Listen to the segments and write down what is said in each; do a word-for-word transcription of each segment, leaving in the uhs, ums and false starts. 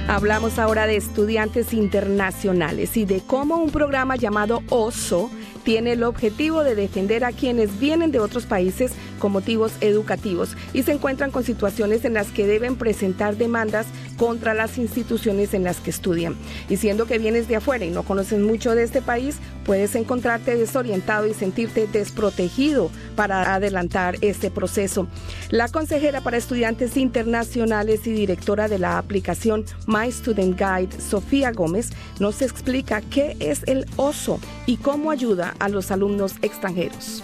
Hablamos ahora de estudiantes internacionales y de cómo un programa llamado OSO tiene el objetivo de defender a quienes vienen de otros países con motivos educativos y se encuentran con situaciones en las que deben presentar demandas contra las instituciones en las que estudian. Y siendo que vienes de afuera y no conoces mucho de este país, puedes encontrarte desorientado y sentirte desprotegido para adelantar este proceso. La consejera para estudiantes internacionales y directora de la aplicación My Student Guide, Sofía Gómez, nos explica qué es el OSO y cómo ayuda a los alumnos extranjeros.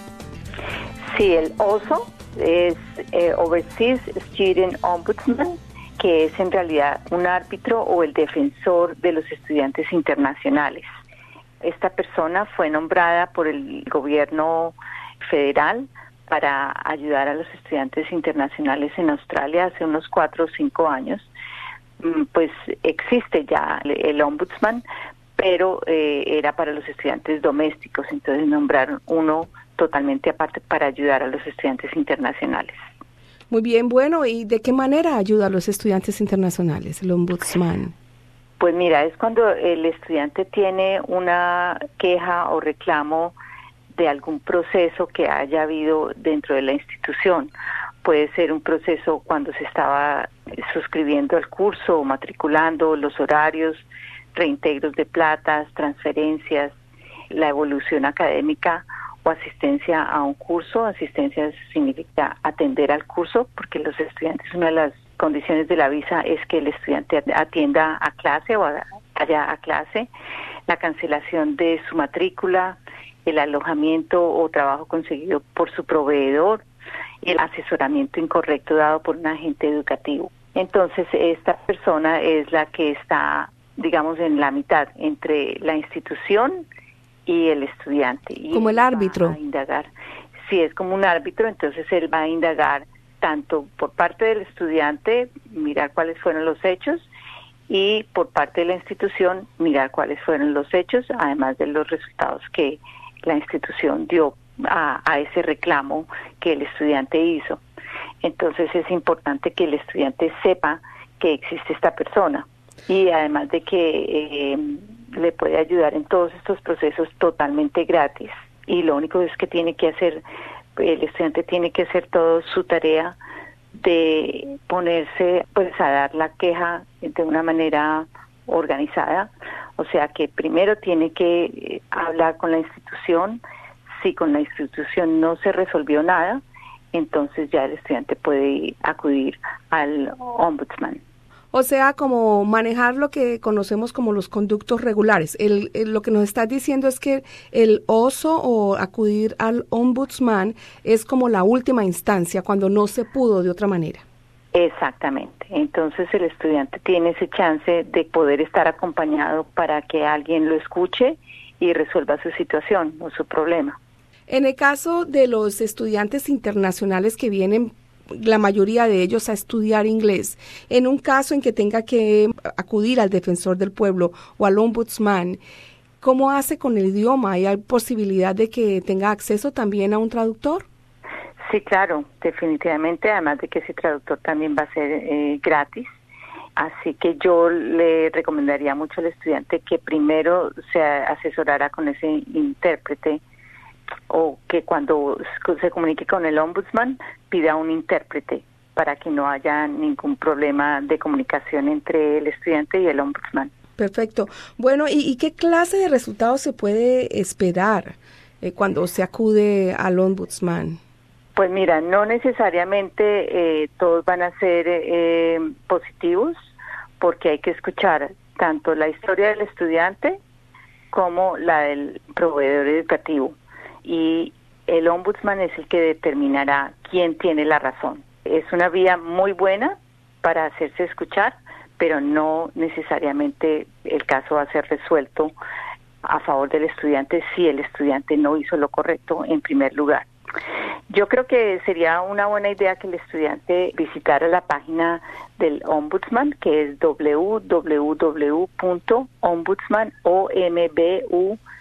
Sí, el OSO es eh, Overseas Student Ombudsman, que es en realidad un árbitro o el defensor de los estudiantes internacionales. Esta persona fue nombrada por el gobierno federal para ayudar a los estudiantes internacionales en Australia hace unos cuatro o cinco años. Pues existe ya el ombudsman, pero eh, era para los estudiantes domésticos, entonces nombraron uno totalmente aparte para ayudar a los estudiantes internacionales. Muy bien, bueno, ¿y de qué manera ayuda a los estudiantes internacionales el ombudsman? Pues mira, es cuando el estudiante tiene una queja o reclamo de algún proceso que haya habido dentro de la institución. Puede ser un proceso cuando se estaba suscribiendo al curso o matriculando, los horarios, reintegros de platas, transferencias, la evolución académica o asistencia a un curso. Asistencia significa atender al curso, porque los estudiantes, una de las condiciones de la visa es que el estudiante atienda a clase o vaya a clase. La cancelación de su matrícula, el alojamiento o trabajo conseguido por su proveedor, el asesoramiento incorrecto dado por un agente educativo. Entonces, esta persona es la que está, digamos, en la mitad entre la institución y el estudiante. Y como el árbitro. Va a indagar. Si es como un árbitro, entonces él va a indagar tanto por parte del estudiante, mirar cuáles fueron los hechos, y por parte de la institución, mirar cuáles fueron los hechos, además de los resultados que la institución dio a, a ese reclamo que el estudiante hizo. Entonces es importante que el estudiante sepa que existe esta persona y además de que eh, le puede ayudar en todos estos procesos totalmente gratis, y lo único es que tiene que hacer, el estudiante tiene que hacer toda su tarea de ponerse pues a dar la queja de una manera organizada, o sea que primero tiene que hablar con la institución. Si con la institución no se resolvió nada, entonces ya el estudiante puede acudir al ombudsman. O sea, como manejar lo que conocemos como los conductos regulares. El, el, lo que nos estás diciendo es que el OSO o acudir al ombudsman es como la última instancia cuando no se pudo de otra manera. Exactamente. Entonces el estudiante tiene ese chance de poder estar acompañado para que alguien lo escuche y resuelva su situación o su problema. En el caso de los estudiantes internacionales que vienen, la mayoría de ellos a estudiar inglés, en un caso en que tenga que acudir al defensor del pueblo o al ombudsman, ¿cómo hace con el idioma? ¿Y hay posibilidad de que tenga acceso también a un traductor? Sí, claro, definitivamente, además de que ese traductor también va a ser eh, gratis. Así que yo le recomendaría mucho al estudiante que primero se asesorara con ese intérprete, o que cuando se comunique con el ombudsman pida un intérprete para que no haya ningún problema de comunicación entre el estudiante y el ombudsman. Perfecto. Bueno, ¿y, y qué clase de resultados se puede esperar eh, cuando se acude al ombudsman? Pues mira, no necesariamente eh, todos van a ser eh, positivos, porque hay que escuchar tanto la historia del estudiante como la del proveedor educativo. Y el ombudsman es el que determinará quién tiene la razón. Es una vía muy buena para hacerse escuchar, pero no necesariamente el caso va a ser resuelto a favor del estudiante si el estudiante no hizo lo correcto en primer lugar. Yo creo que sería una buena idea que el estudiante visitara la página del ombudsman, que es doble u doble u doble u punto ombudsman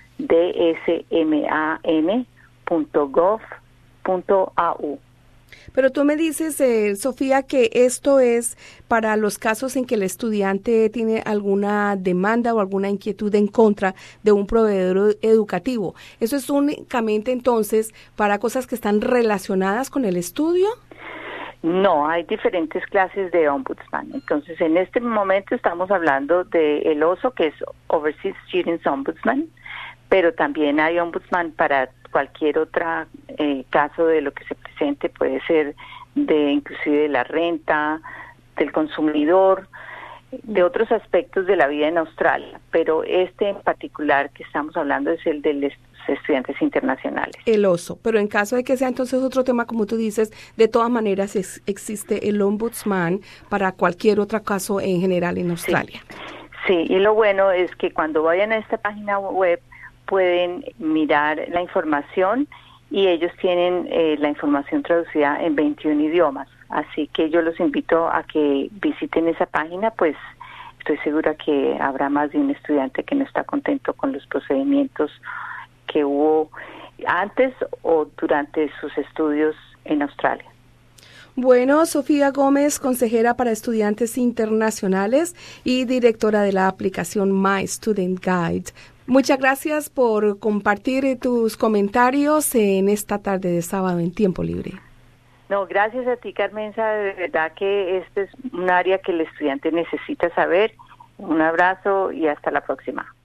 punto gov punto a u. Pero tú me dices, eh, Sofía, que esto es para los casos en que el estudiante tiene alguna demanda o alguna inquietud en contra de un proveedor educativo. ¿Eso es únicamente entonces para cosas que están relacionadas con el estudio? No, hay diferentes clases de ombudsman. Entonces, en este momento estamos hablando de el O S O, que es Overseas Students Ombudsman, pero también hay ombudsman para cualquier otro eh, caso de lo que se presente, puede ser de inclusive de la renta, del consumidor, de otros aspectos de la vida en Australia, pero este en particular que estamos hablando es el de los estudiantes internacionales. El O S O, pero en caso de que sea entonces otro tema, como tú dices, de todas maneras es, existe el ombudsman para cualquier otro caso en general en Australia. Sí, sí, y lo bueno es que cuando vayan a esta página web pueden mirar la información y ellos tienen eh, la información traducida en veintiún idiomas. Así que yo los invito a que visiten esa página, pues estoy segura que habrá más de un estudiante que no está contento con los procedimientos que hubo antes o durante sus estudios en Australia. Bueno, Sofía Gómez, consejera para estudiantes internacionales y directora de la aplicación My Student Guide. Muchas gracias por compartir tus comentarios en esta tarde de sábado en Tiempo Libre. No, gracias a ti, Carmenza. De verdad que este es un área que el estudiante necesita saber. Un abrazo y hasta la próxima.